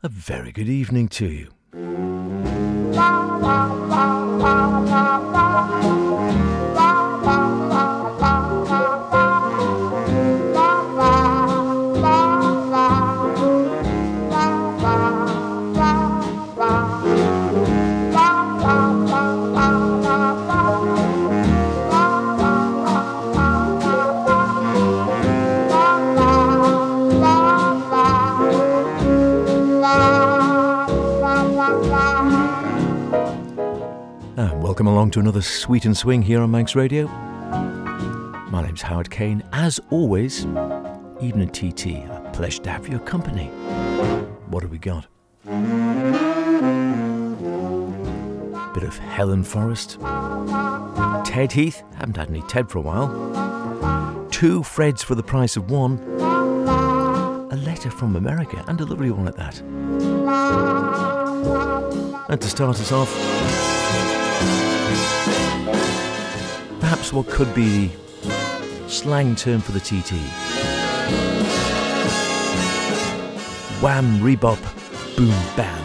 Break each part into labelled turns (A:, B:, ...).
A: a very good evening to you. Welcome along to another Sweet and Swing here on Manx Radio. My name's Howard Kane. As always, evening TT, a pleasure to have your company. What have we got? Bit of Helen Forrest, Ted Heath, haven't had any Ted for a while, 2 Freds for the price of 1, a letter from America, and a lovely one at that. And to start us off, perhaps what could be the slang term for the TT. Wham, rebop, boom, bam.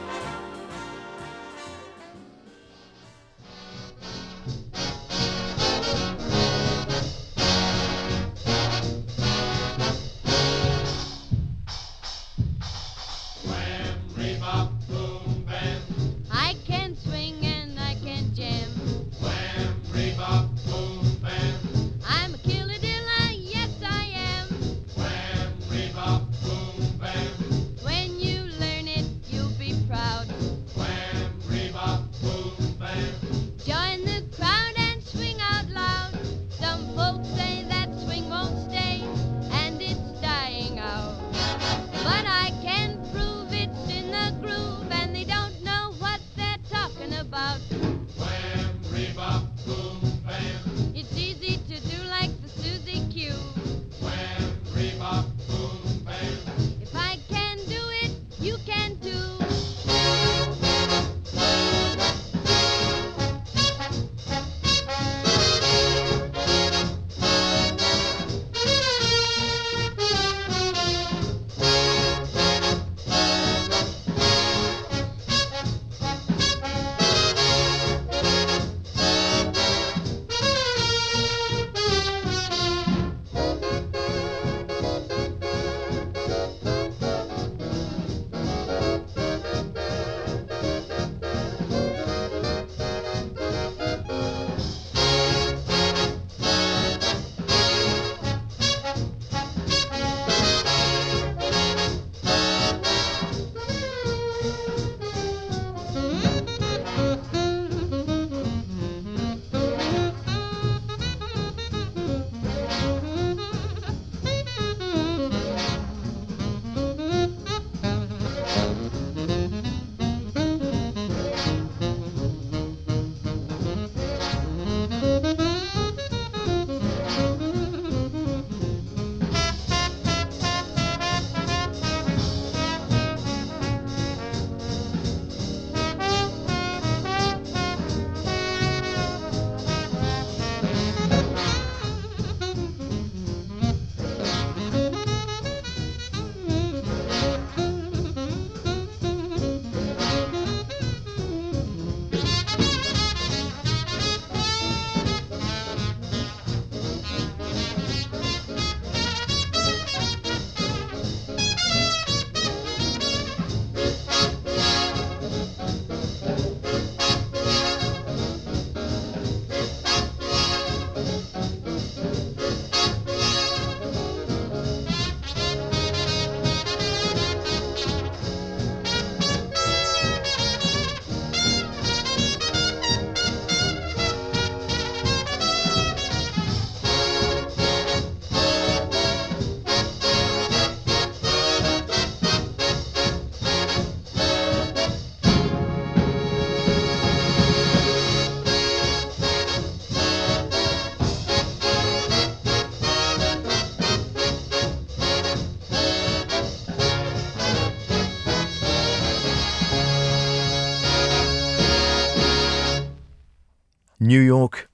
A: New York,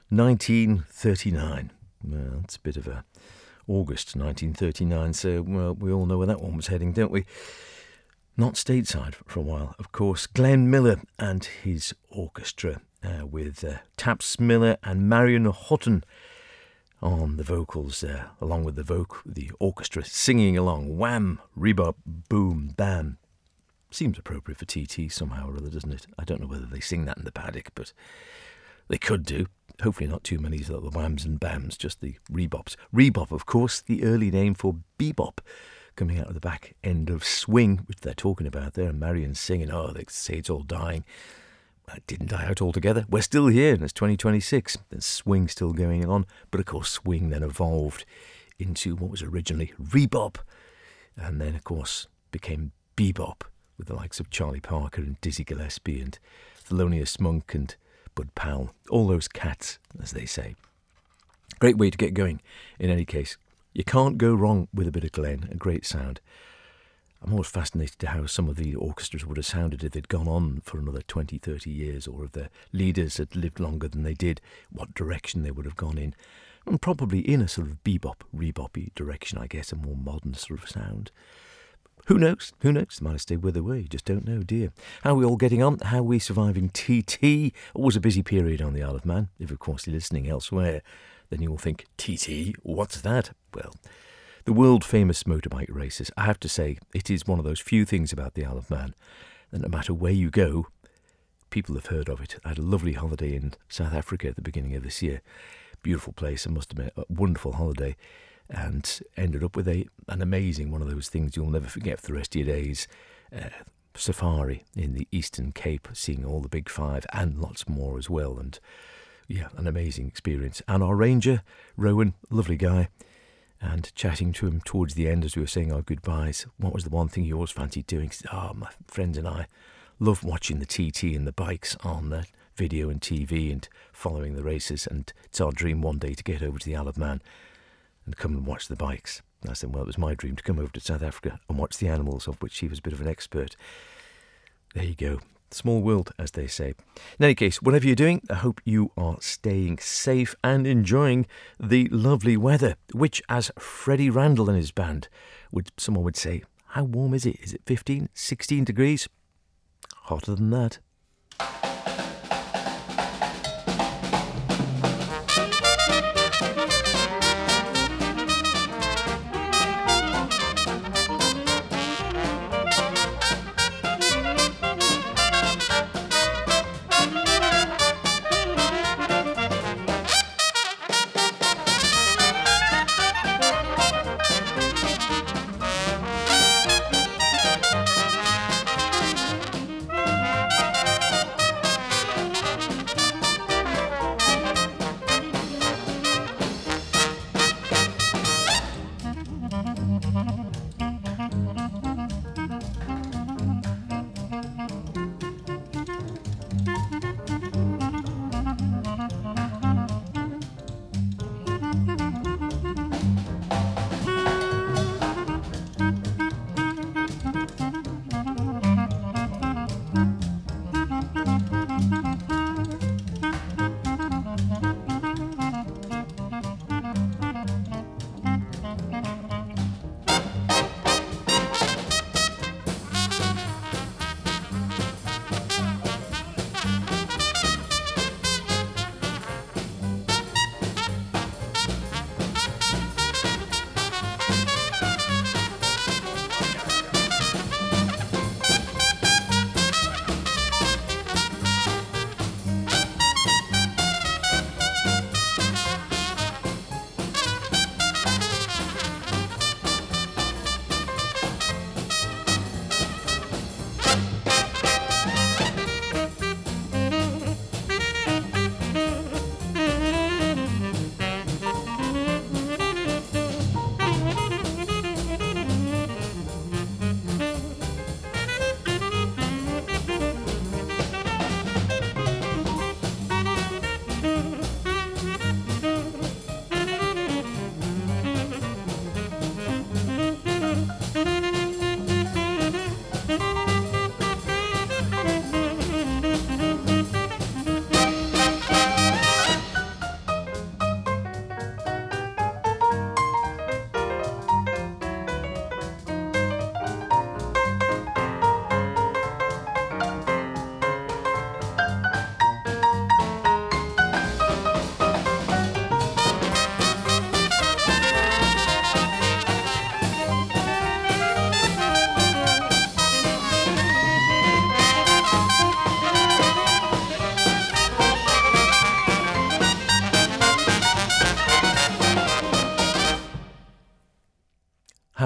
A: 1939. Well, it's a bit of a August 1939, so, well, we all know where that one was heading, don't we? not stateside for a while, of course. Glenn Miller and his orchestra with Taps Miller and Marion Houghton on the vocals there, along with the orchestra singing along. Wham, rebop, boom, bam. Seems appropriate for TT somehow or other, doesn't it? I don't know whether they sing that in the paddock, but they could do. Hopefully not too many of the whams and bams, just the rebops. Rebop, of course, the early name for bebop, coming out of the back end of swing, which they're talking about there, and Marion's singing, oh, they say it's all dying. Well, it didn't die out altogether. We're still here, and it's 2026. There's swing still going on, but of course swing then evolved into what was originally rebop, and then of course became bebop, with the likes of Charlie Parker and Dizzy Gillespie and Thelonious Monk and Bud Powell, all those cats, as they say. Great way to get going, in any case. You can't go wrong with a bit of Glenn, a great sound. I'm always fascinated to how some of the orchestras would have sounded if they'd gone on for another 20, 30 years, or if their leaders had lived longer than they did, what direction they would have gone in. And probably in a sort of bebop, rebop-y direction, I guess, a more modern sort of sound. Who knows? Who knows? They might have stayed where they were. You just don't know, do you? How are we all getting on? How are we surviving TT? Always a busy period on the Isle of Man. If, of course, you're listening elsewhere, then you will think, TT? What's that? Well, the world-famous motorbike races. I have to say, it is one of those few things about the Isle of Man that no matter where you go, people have heard of it. I had a lovely holiday in South Africa at the beginning of this year. Beautiful place, I must admit, a wonderful holiday. And ended up with an amazing one of those things you'll never forget for the rest of your days. Safari in the Eastern Cape, seeing all the big five and lots more as well. And yeah, an amazing experience. And our ranger, Rowan, lovely guy, and chatting to him towards the end as we were saying our goodbyes. What was the one thing you always fancied doing? He said, my friends and I love watching the TT and the bikes on the video and TV and following the races. And it's our dream one day to get over to the Isle of Man and come and watch the bikes. And I said, well, it was my dream to come over to South Africa and watch the animals, of which he was a bit of an expert. There you go. Small world, as they say. In any case, whatever you're doing, I hope you are staying safe and enjoying the lovely weather, which, as Freddie Randall and his band, someone would say, how warm is it? Is it 15, 16 degrees? Hotter than that.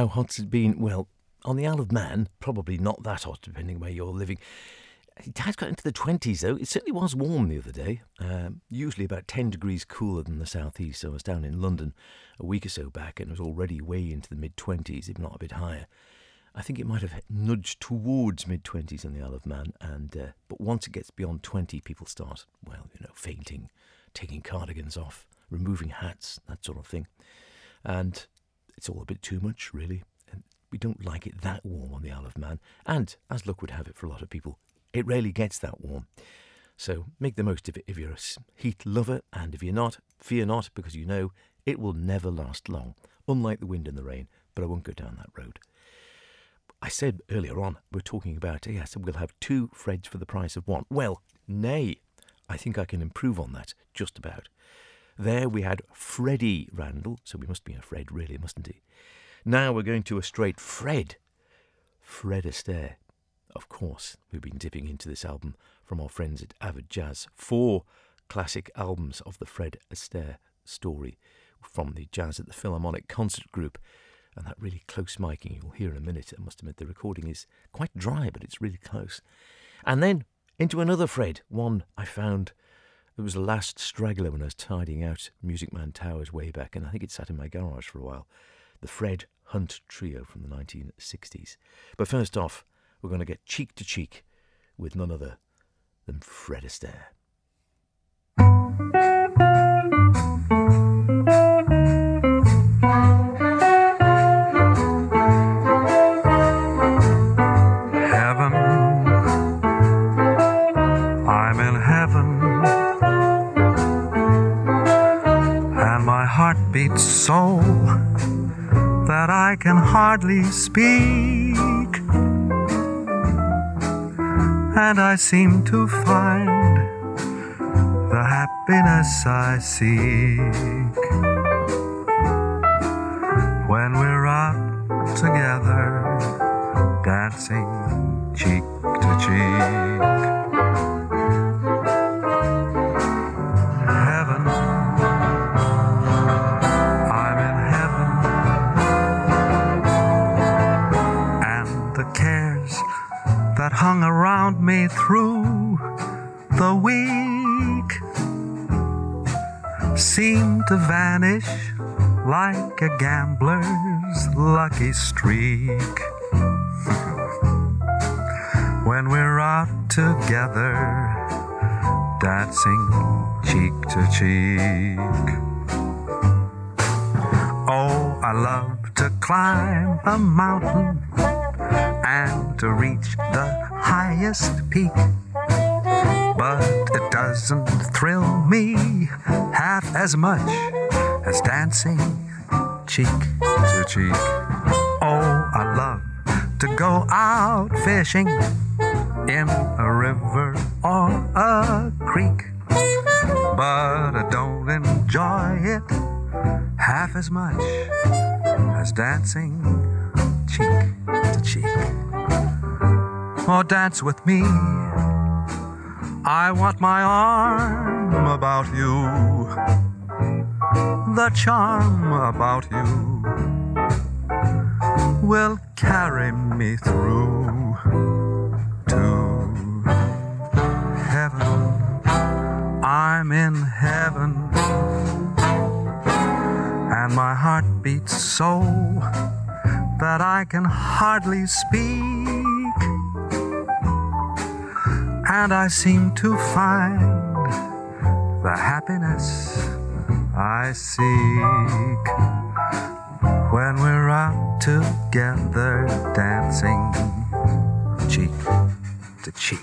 A: how hot's it been? Well, on the Isle of Man, probably not that hot, depending where you're living. It has got into the 20s, though. It certainly was warm the other day, usually about 10 degrees cooler than the southeast. So I was down in London a week or so back, and it was already way into the mid-20s, if not a bit higher. I think it might have nudged towards mid-20s on the Isle of Man, but once it gets beyond 20, people start, fainting, taking cardigans off, removing hats, that sort of thing. And it's all a bit too much, really. And we don't like it that warm on the Isle of Man. And, as luck would have it for a lot of people, it rarely gets that warm. So make the most of it if you're a heat lover, and if you're not, fear not, because you know it will never last long, unlike the wind and the rain. But I won't go down that road. I said earlier on, we're talking about, yes, we'll have 2 Freds for the price of 1. Well, nay, I think I can improve on that, just about. There we had Freddie Randall, so we must be a Fred, really, mustn't he? Now we're going to a straight Fred. Fred Astaire. Of course, we've been dipping into this album from our friends at Avid Jazz. 4 classic albums of the Fred Astaire story from the Jazz at the Philharmonic concert group. And that really close miking you'll hear in a minute. I must admit the recording is quite dry, but it's really close. And then into another Fred, one I found. It was the last straggler when I was tidying out Music Man Towers way back, and I think it sat in my garage for a while. The Fred Hunt Trio from the 1960s. But first off, we're going to get cheek to cheek with none other than Fred Astaire.
B: Beats so that I can hardly speak, and I seem to find the happiness I seek when we're out together, dancing cheek to cheek. That hung around me through the week seemed to vanish like a gambler's lucky streak when we're out together, dancing cheek to cheek. Oh, I love to climb a mountain and to reach the highest peak, but it doesn't thrill me half as much as dancing cheek to cheek. Oh, I love to go out fishing in a river or a creek, but I don't enjoy it half as much as dancing cheek to cheek. Oh, dance with me, I want my arm about you, the charm about you will carry me through to heaven. I'm in heaven, and my heart beats so that I can hardly speak, and I seem to find the happiness I seek when we're out together, dancing cheek to cheek.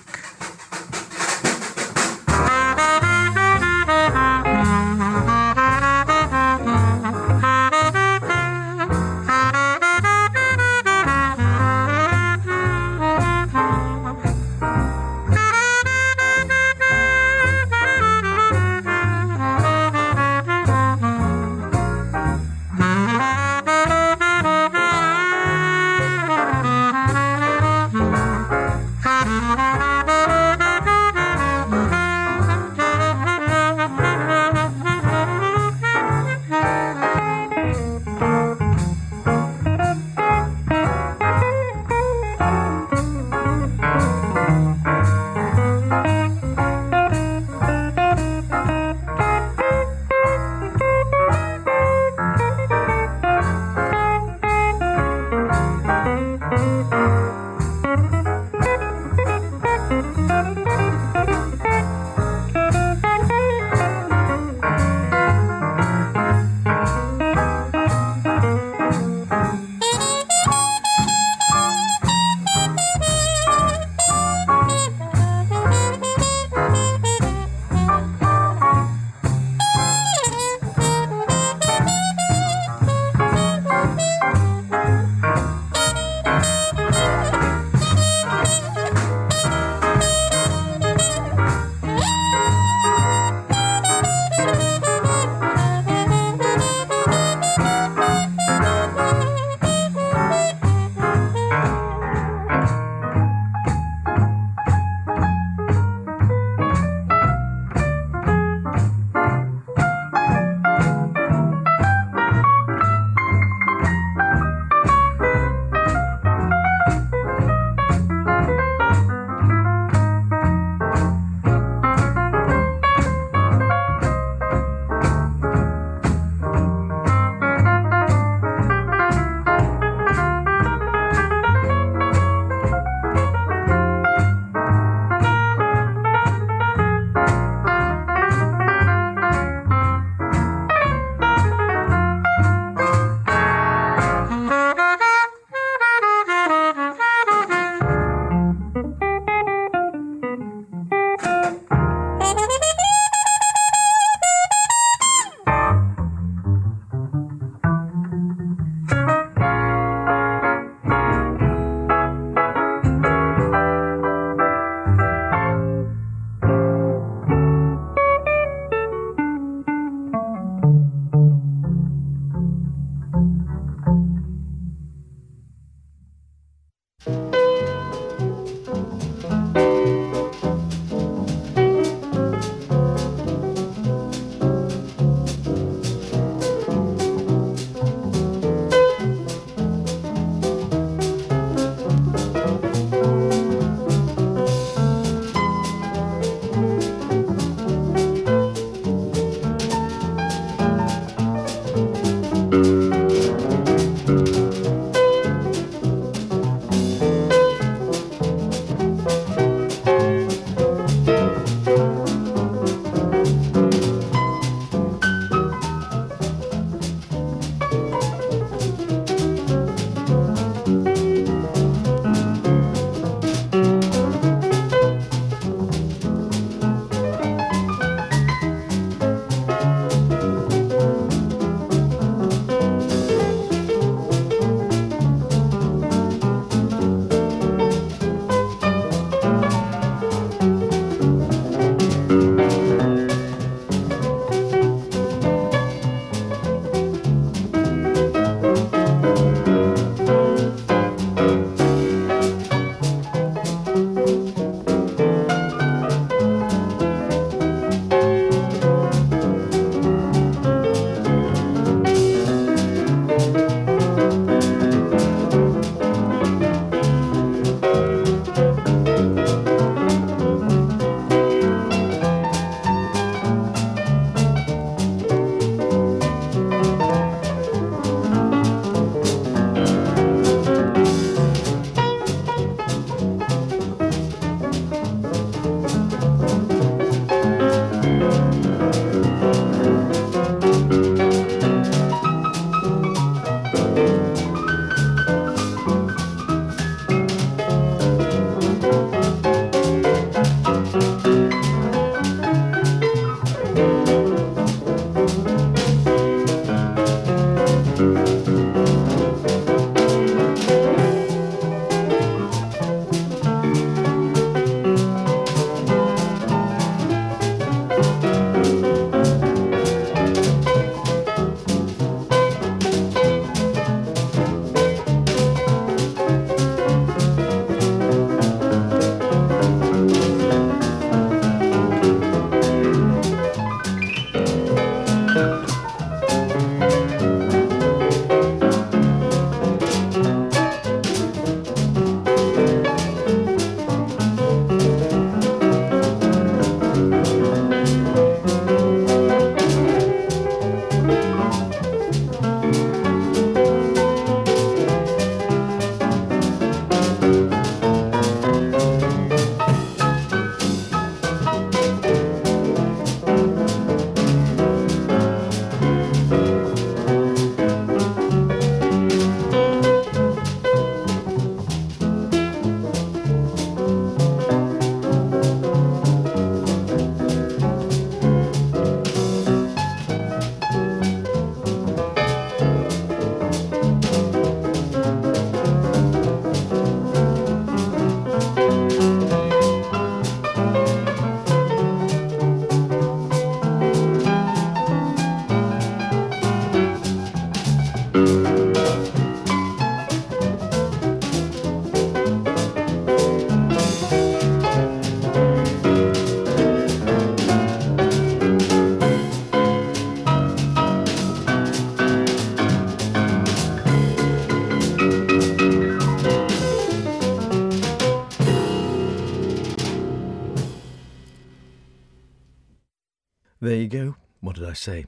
A: There you go. What did I say?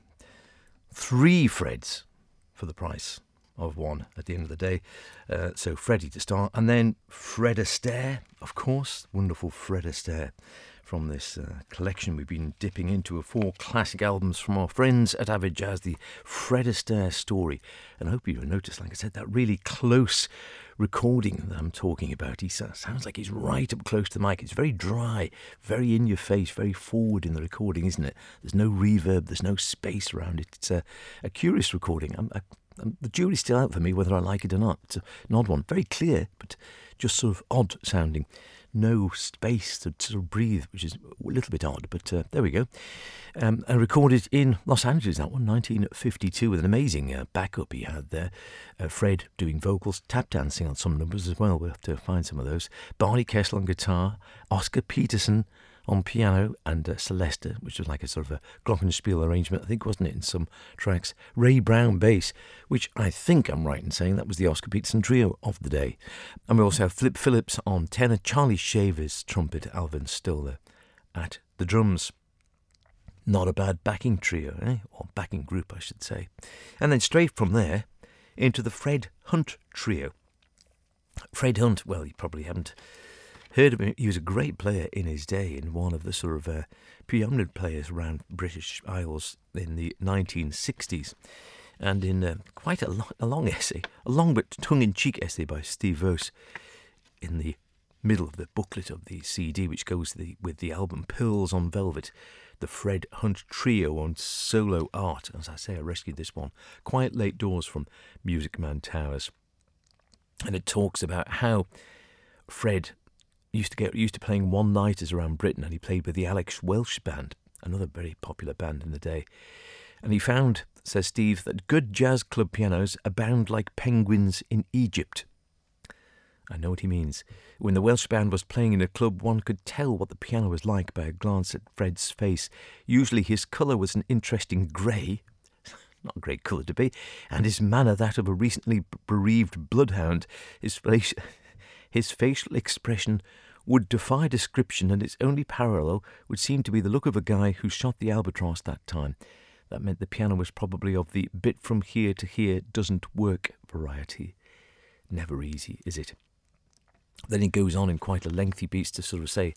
A: 3 Freds for the price of 1 at the end of the day. So Freddie to start, and then Fred Astaire, of course, wonderful Fred Astaire from this collection we've been dipping into of 4 classic albums from our friends at Avid Jazz, the Fred Astaire story. And I hope you noticed, like I said, that really close recording that I'm talking about. He sounds like he's right up close to the mic. It's very dry, very in your face, very forward in the recording, isn't it? There's no reverb, there's no space around it. It's a curious recording. The jury's still out for me whether I like it or not. It's an odd one, very clear, but just sort of odd sounding. No space to sort of breathe, which is a little bit odd, but there we go. And recorded in Los Angeles, that one, 1952, with an amazing backup he had there. Fred doing vocals, tap dancing on some numbers as well. We'll have to find some of those. Barney Kessel on guitar, Oscar Peterson on piano, and Celesta, which was like a sort of a glockenspiel arrangement, I think, wasn't it, in some tracks. Ray Brown bass, which I think I'm right in saying that was the Oscar Peterson trio of the day. And we also have Flip Phillips on tenor, Charlie Shavers trumpet, Alvin Stoller at the drums. Not a bad backing trio, or backing group, I should say. And then straight from there into the Fred Hunt trio. Fred Hunt, well, you probably haven't heard of him. He was a great player in his day, and one of the sort of preeminent players around British Isles in the 1960s. And in quite a long essay, a long but tongue-in-cheek essay by Steve Vose in the middle of the booklet of the CD, which goes with the album Pearls on Velvet, the Fred Hunt Trio on solo art. As I say, I rescued this one, Quiet Late Doors from Music Man Towers. And it talks about how Fred used to playing one-nighters around Britain, and he played with the Alex Welsh Band, another very popular band in the day. And he found, says Steve, that good jazz club pianos abound like penguins in Egypt. I know what he means. When the Welsh Band was playing in a club, one could tell what the piano was like by a glance at Fred's face. Usually his colour was an interesting grey, not a great colour to be, and his manner that of a recently bereaved bloodhound. His facial expression would defy description, and its only parallel would seem to be the look of a guy who shot the albatross that time. That meant the piano was probably of the bit from here to here doesn't work variety. Never easy, is it? Then he goes on in quite a lengthy piece to sort of say,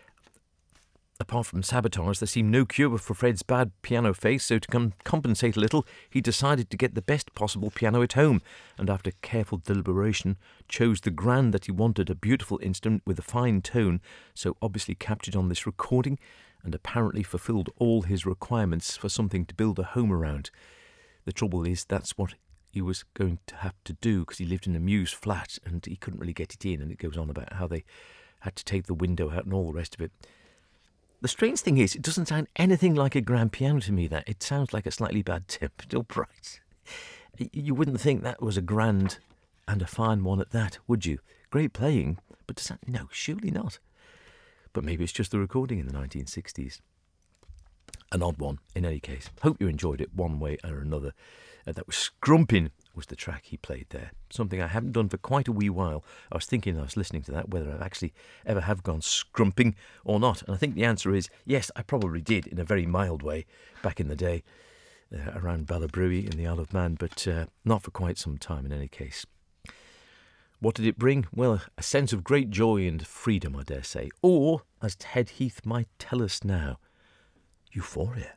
A: apart from Sabotage, there seemed no cure for Fred's bad piano face, so to compensate a little, he decided to get the best possible piano at home, and after careful deliberation, chose the grand that he wanted, a beautiful instrument with a fine tone, so obviously captured on this recording, and apparently fulfilled all his requirements for something to build a home around. The trouble is, that's what he was going to have to do, because he lived in a Mews flat, and he couldn't really get it in, and it goes on about how they had to take the window out and all the rest of it. The strange thing is, it doesn't sound anything like a grand piano to me. That it sounds like a slightly bad tipped upright. You wouldn't think that was a grand and a fine one at that, would you? Great playing, but does that? No, surely not. But maybe it's just the recording in the 1960s. An odd one, in any case. Hope you enjoyed it one way or another. That was Scrumpin' was the track he played there. Something I haven't done for quite a wee while. I was thinking, I was listening to that, whether I've actually ever have gone scrumping or not. And I think the answer is yes, I probably did, in a very mild way, back in the day, around Ballabruie in the Isle of Man, but not for quite some time in any case. What did it bring? Well, a sense of great joy and freedom, I dare say. Or, as Ted Heath might tell us now, euphoria.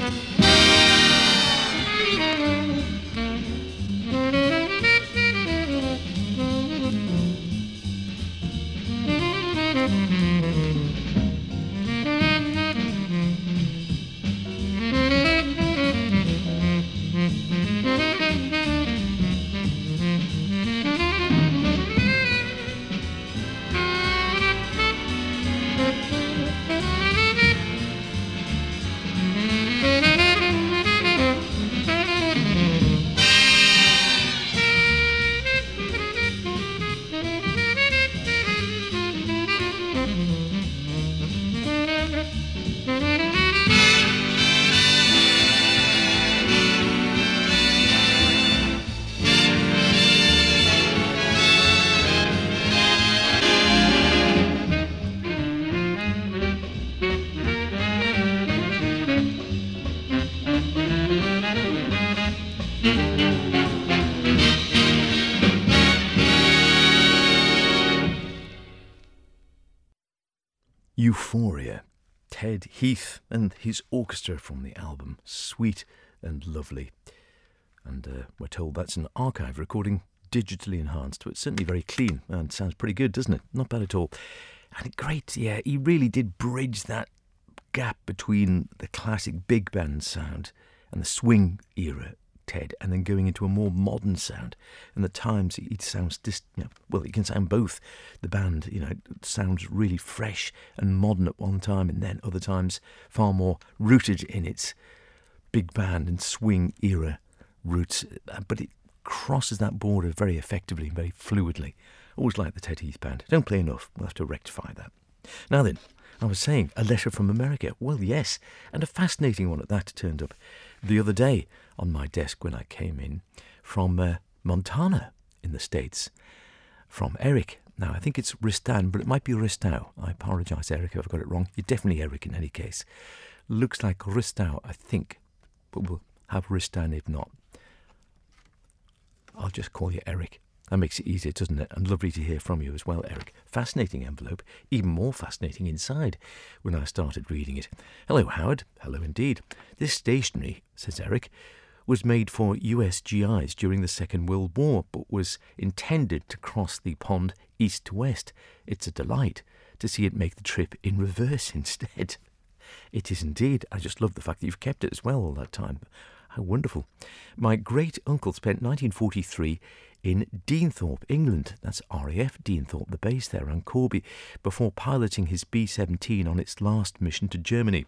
A: Euphoria, Ted Heath and his orchestra from the album Sweet and Lovely. And we're told that's an archive recording, digitally enhanced, but it's certainly very clean and sounds pretty good, doesn't it? Not bad at all. And great, yeah, he really did bridge that gap between the classic big band sound and the swing era Ted, and then going into a more modern sound. And at times it sounds well, it can sound both. The band, it sounds really fresh and modern at one time, and then other times far more rooted in its big band and swing era roots. But it crosses that border very effectively, very fluidly. Always like the Ted Heath Band. Don't play enough. We'll have to rectify that. Now then, I was saying, a letter from America. Well, yes, and a fascinating one at that turned up the other day on my desk when I came in from Montana in the States, from Eric. Now, I think it's Ristan, but it might be Ristau. I apologise, Eric, if I've got it wrong. You're definitely Eric in any case. Looks like Ristau, I think, but we'll have Ristan if not. I'll just call you Eric. That makes it easier, doesn't it? And lovely to hear from you as well, Eric. Fascinating envelope, even more fascinating inside when I started reading it. Hello, Howard. Hello indeed. This stationery, says Eric, was made for US GIs during the Second World War, but was intended to cross the pond east to west. It's a delight to see it make the trip in reverse instead. It is indeed. I just love the fact that you've kept it as well all that time. How wonderful. My great-uncle spent 1943 in Deanthorpe, England. That's RAF Deanthorpe, the base there around Corby, before piloting his B-17 on its last mission to Germany.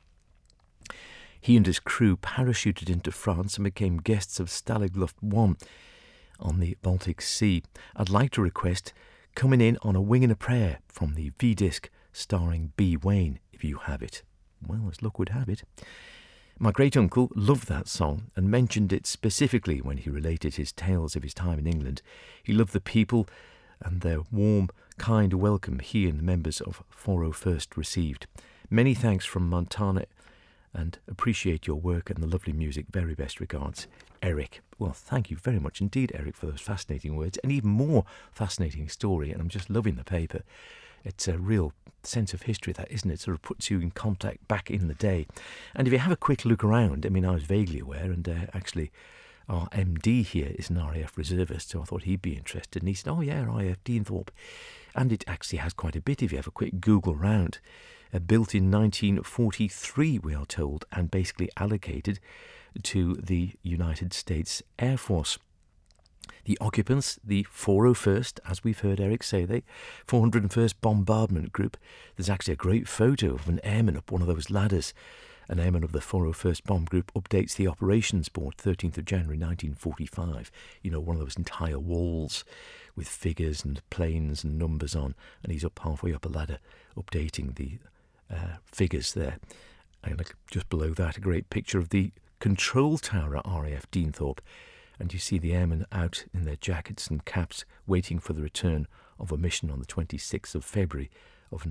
A: He and his crew parachuted into France and became guests of Stalag Luft 1 on the Baltic Sea. I'd like to request Coming In on a Wing and a Prayer from the V-disc starring B. Wayne, if you have it. Well, as luck would have it. My great-uncle loved that song and mentioned it specifically when he related his tales of his time in England. He loved the people and their warm, kind welcome he and the members of 401st received. Many thanks from Montana and appreciate your work and the lovely music. Very best regards, Eric. Well, thank you very much indeed, Eric, for those fascinating words. An even more fascinating story, and I'm just loving the paper. It's a real sense of history, that, isn't it? Sort of puts you in contact back in the day. And if you have a quick look around, I mean, I was vaguely aware, and actually our MD here is an RAF reservist, so I thought he'd be interested. And he said, oh yeah, RAF Deanthorpe. And it actually has quite a bit if you have a quick Google round. Built in 1943, we are told, and basically allocated to the United States Air Force. The occupants, the 401st, as we've heard Eric say, the 401st Bombardment Group. There's actually a great photo of an airman up one of those ladders. An airman of the 401st Bomb Group updates the operations board, 13th of January 1945. You know, one of those entire walls with figures and planes and numbers on, and he's up halfway up a ladder updating the figures there. And just below that, a great picture of the control tower at RAF Deanthorpe. And you see the airmen out in their jackets and caps waiting for the return of a mission on the 26th of February of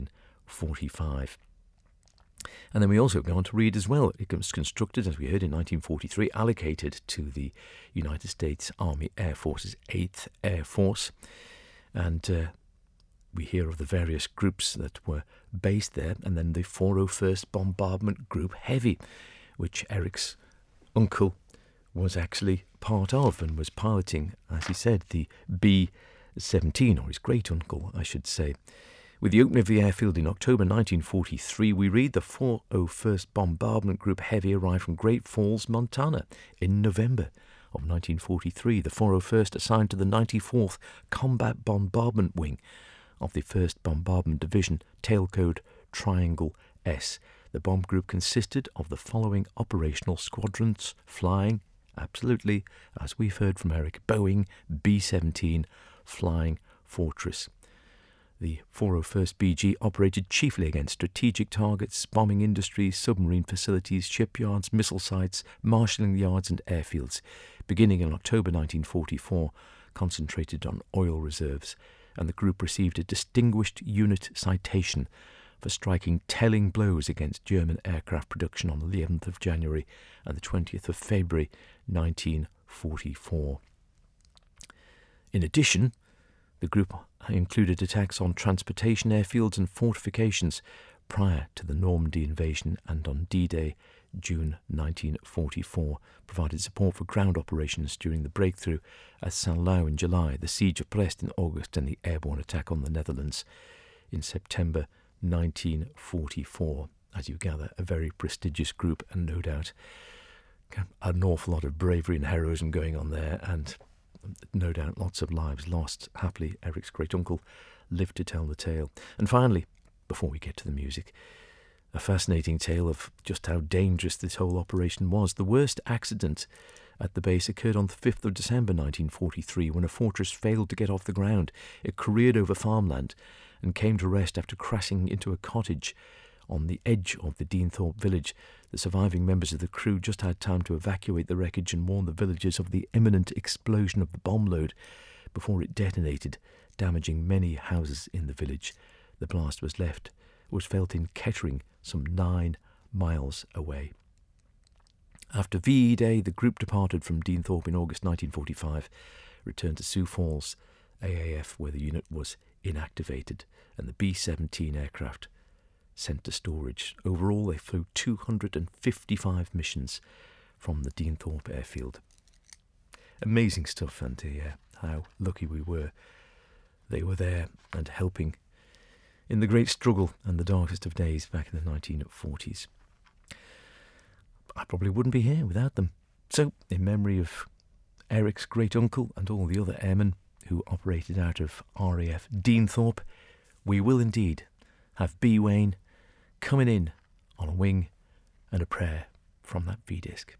A: 1945. And then we also go on to read as well. It was constructed, as we heard, in 1943, allocated to the United States Army Air Force's 8th Air Force. And we hear of the various groups that were based there, and then the 401st Bombardment Group Heavy which Eric's uncle was actually part of and was piloting, as he said, the B-17, or his great-uncle, I should say. With the opening of the airfield in October 1943, we read the 401st Bombardment Group Heavy arrived from Great Falls, Montana in November of 1943. The 401st assigned to the 94th Combat Bombardment Wing of the 1st Bombardment Division, tailcode Triangle S. The bomb group consisted of the following operational squadrons flying, absolutely, as we've heard from Eric, Boeing B-17 Flying Fortress. The 401st BG operated chiefly against strategic targets, bombing industries, submarine facilities, shipyards, missile sites, marshalling yards and airfields. Beginning in October 1944, concentrated on oil reserves, and the group received a Distinguished Unit Citation for striking telling blows against German aircraft production on the 11th of January and the 20th of February 1944. In addition, the group included attacks on transportation airfields and fortifications prior to the Normandy invasion, and on D-Day, June 1944, provided support for ground operations during the breakthrough at Saint-Lô in July, the siege of Brest in August, and the airborne attack on the Netherlands in September 1944. As you gather, a very prestigious group, and no doubt an awful lot of bravery and heroism going on there, and no doubt lots of lives lost. Happily, Eric's great-uncle lived to tell the tale. And finally, before we get to the music, a fascinating tale of just how dangerous this whole operation was. The worst accident at the base occurred on the 5th of December 1943 when a fortress failed to get off the ground. It careered over farmland and came to rest after crashing into a cottage on the edge of the Deanthorpe village. The surviving members of the crew just had time to evacuate the wreckage and warn the villagers of the imminent explosion of the bomb load before it detonated, damaging many houses in the village. The blast was felt in Kettering, some 9 miles away. After VE Day, the group departed from Deanthorpe in August 1945, returned to Sioux Falls AAF, where the unit was inactivated, and the B-17 aircraft sent to storage. Overall, they flew 255 missions from the Deanthorpe airfield. Amazing stuff, and how lucky we were. They were there and helping in the great struggle and the darkest of days back in the 1940s. I probably wouldn't be here without them. So, in memory of Eric's great-uncle and all the other airmen who operated out of RAF Deanthorpe, we will indeed have B. Wayne coming in on a wing and a prayer from that V-disc.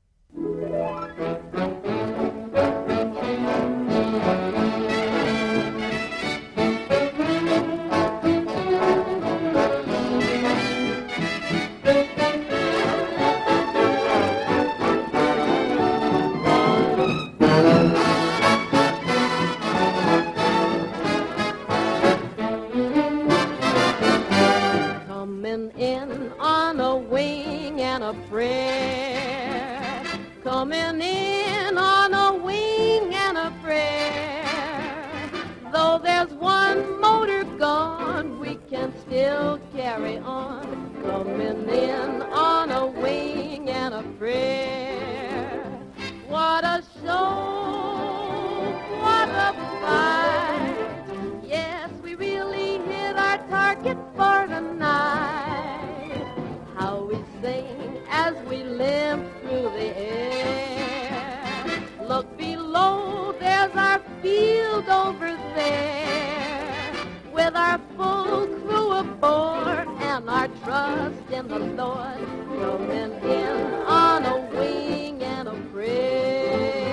C: Coming in on a wing and a prayer. Though there's one motor gone, we can still carry on. Coming in on a wing and a prayer. What a show, what a fight. Yes, we really hit our target for tonight. How we sing as we limp through the air. Look below, there's our field over there, with our full crew aboard and our trust in the Lord, coming in on a wing and a prayer.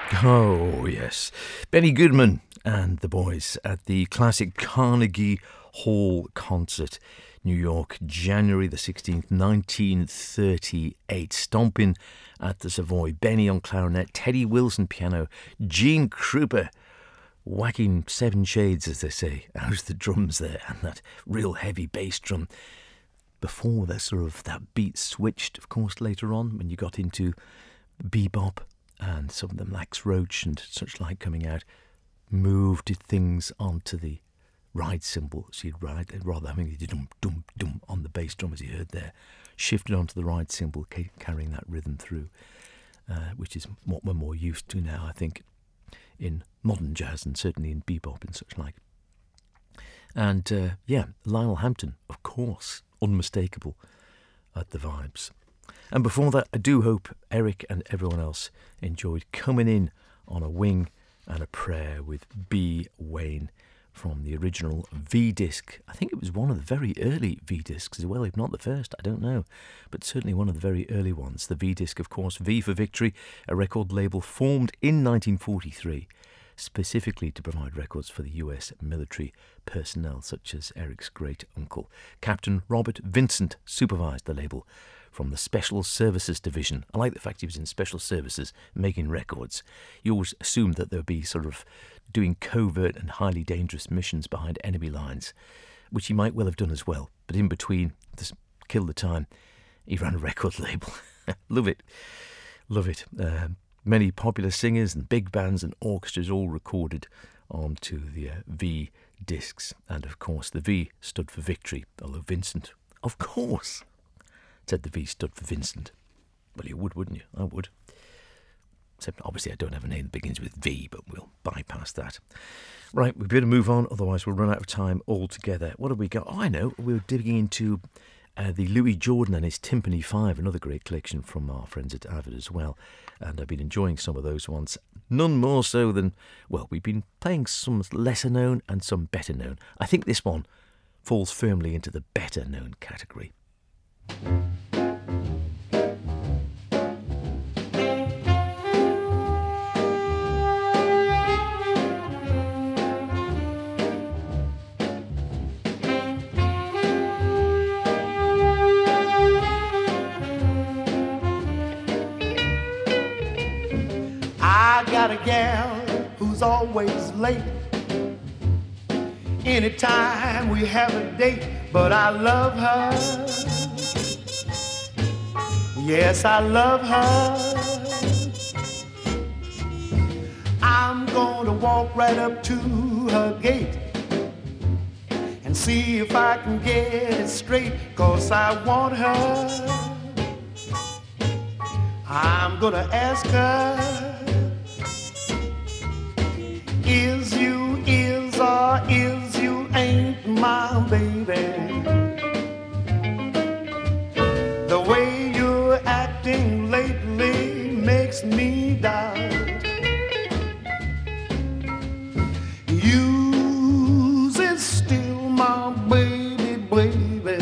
A: Oh, yes. Benny Goodman and the boys at the classic Carnegie Hall concert, New York, January the 16th, 1938. Stomping at the Savoy. Benny on clarinet, Teddy Wilson piano, Gene Krupa whacking seven shades, as they say, out of the drums there, and that real heavy bass drum. Before that beat switched, of course, later on, when you got into bebop, and some of the Max Roach and such like coming out, moved things onto the ride cymbal. So you'd ride, rather having the dum dum dum on the bass drum as you heard there, shifted onto the ride cymbal, carrying that rhythm through, which is what we're more used to now, I think, in modern jazz and certainly in bebop and such like. And Lionel Hampton, of course, unmistakable at the vibes. And before that, I do hope Eric and everyone else enjoyed coming in on a wing and a prayer with B. Wayne from the original V-disc. I think it was one of the very early V-discs as well, if not the first, I don't know, but certainly one of the very early ones. The V-disc, of course, V for Victory, a record label formed in 1943, specifically to provide records for the US military personnel, such as Eric's great uncle. Captain Robert Vincent supervised the label from the Special Services Division. I like the fact he was in Special Services making records. You always assumed that there would be sort of doing covert and highly dangerous missions behind enemy lines, which he might well have done as well. But in between, to kill the time, he ran a record label. Love it. Love it. Many popular singers and big bands and orchestras all recorded onto the V discs. And of course, the V stood for victory, although Vincent, of course, said the V stood for Vincent. Well, you would, wouldn't you? I would. Except, obviously, I don't have a name that begins with V, but we'll bypass that. Right, we better move on, otherwise we'll run out of time altogether. What have we got? Oh, I know. We were digging into the Louis Jordan and his Timpani 5, another great collection from our friends at Avid as well. And I've been enjoying some of those ones. None more so than, well, we've been playing some lesser known and some better known. I think this one falls firmly into the better known category.
D: I got a gal who's always late. Anytime we have a date, but I love her. Yes, I love her. I'm gonna walk right up to her gate and see if I can get it straight, 'cause I want her. I'm gonna ask her, is you is or is you ain't my baby? The way you're acting lately makes me doubt. You is still my baby, baby.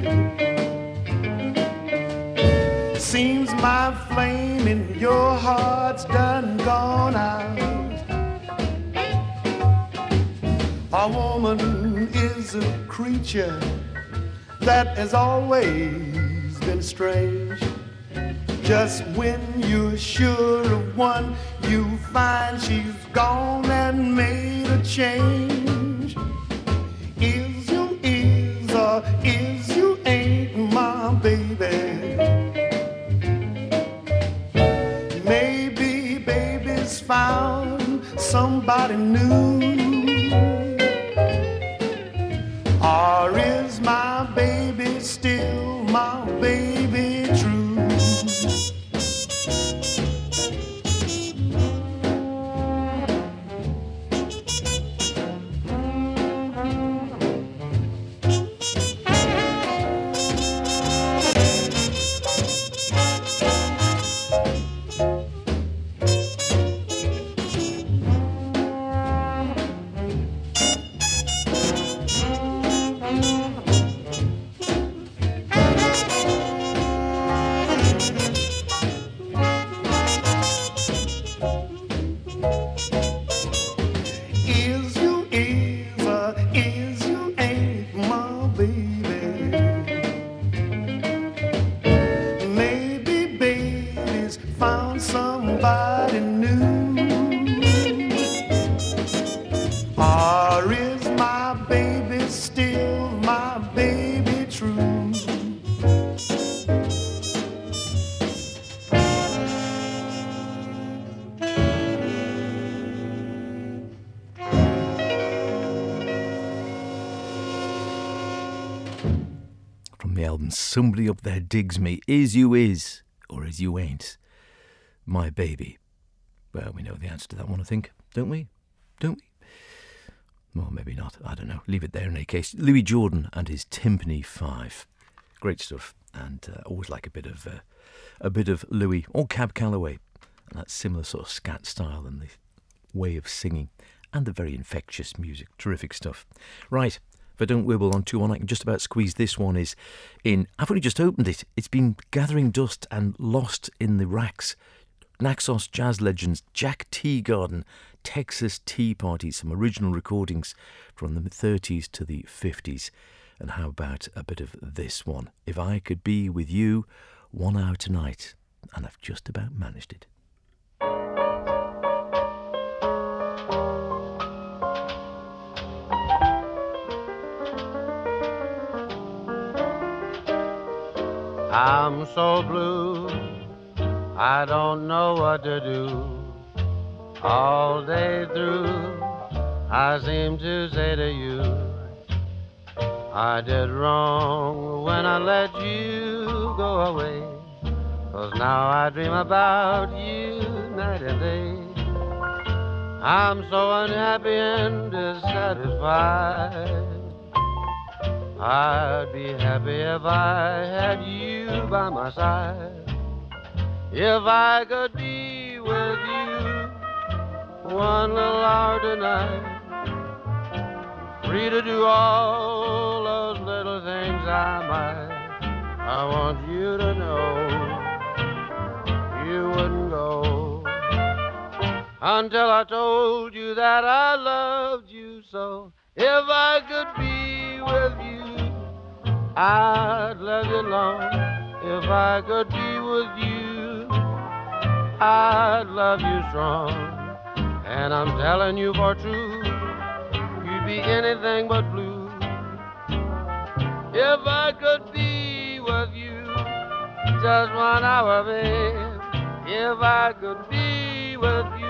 D: Seems my flame in your heart's done gone out. A woman is a creature that has always been strange. Just when you're sure of one, you find she's gone and made a change. Is you is or is you ain't my baby? Maybe baby's found somebody new. Or is my baby still my baby true? has found somebody new? Or is my baby still my baby true?
A: From the album Somebody Up There Digs Me, Is You Is, or Is You Ain't, My Baby. Well, we know the answer to that one, I think, don't we? Don't we? Well, maybe not. I don't know. Leave it there in any case. Louis Jordan and his Timpani 5. Great stuff. And always like a bit of Louis or Cab Calloway. And that similar sort of scat style and the way of singing. And the very infectious music. Terrific stuff. Right. If I don't wibble on 2-1, I can just about squeeze this one is in. I've only just opened it. It's been gathering dust and lost in the racks. Naxos jazz legends Jack Teagarden, Texas Tea Party, some original recordings from the 30s to the 50s. And how about a bit of this one? If I Could Be With You 1 hour tonight. And I've just about managed it.
E: I'm so blue, I don't know what to do. All day through, I seem to say to you, I did wrong when I let you go away. 'Cause now I dream about you night and day. I'm so unhappy and dissatisfied. I'd be happy if I had you by my side. If I could be with you 1 little hour tonight, free to do all those little things I might. I want you to know you wouldn't go until I told you that I loved you so. If I could be with you, I'd love you long. If I could be with you, I'd love you strong. And I'm telling you for true, you'd be anything but blue. If I could be with you just 1 hour, babe. If I could be with you.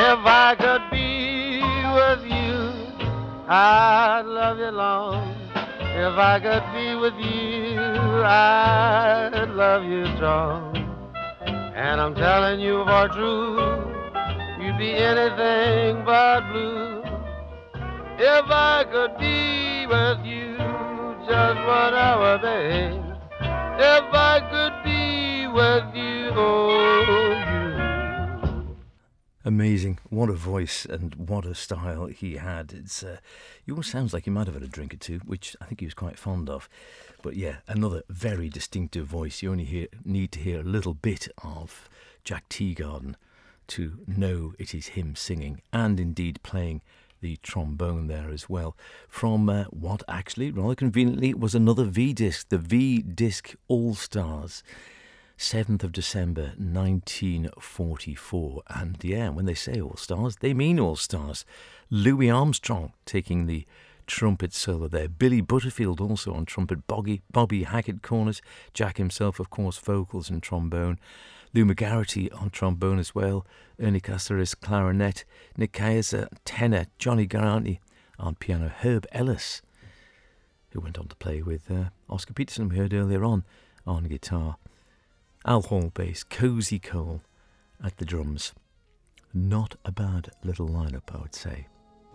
E: If I could be with you, I'd love you long. If I could be with you, I'd love you strong. And I'm telling you for true, you'd be anything but blue. If I could be with you just 1 hour, babe. If I could be with you, oh, you.
A: Amazing. What a voice and what a style he had. He almost sounds like he might have had a drink or two, which I think he was quite fond of. But yeah, another very distinctive voice. You only need to hear a little bit of Jack Teagarden to know it is him singing and indeed playing the trombone there as well. From what actually, rather conveniently, was another V-disc, the V-disc All-Stars. 7th of December 1944, and yeah, when they say All Stars, they mean All Stars. Louis Armstrong taking the trumpet solo there, Billy Butterfield also on trumpet, Bobby Hackett corners, Jack himself of course vocals and trombone, Lou McGarity on trombone as well, Ernie Caceres clarinet, Nick Kaiser tenor, Johnny Garanti on piano, Herb Ellis, who went on to play with Oscar Peterson we heard earlier on guitar, Al Hall bass, Cozy Cole at the drums. Not a bad little lineup, I would say.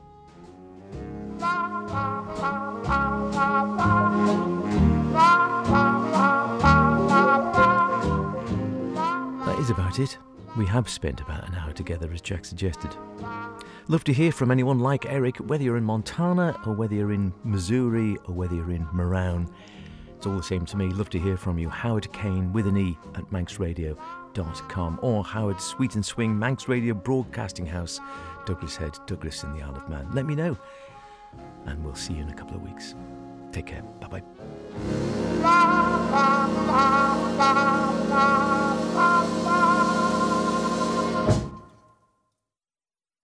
A: That is about it. We have spent about an hour together, as Jack suggested. Love to hear from anyone like Eric, whether you're in Montana or whether you're in Missouri or whether you're in Moran. It's all the same to me. Love to hear from you. Howard Kane with an E at manxradio.com, or Howard Sweet and Swing, Manx Radio Broadcasting House, Douglas Head, Douglas in the Isle of Man. Let me know, and we'll see you in a couple of weeks. Take care. Bye-bye.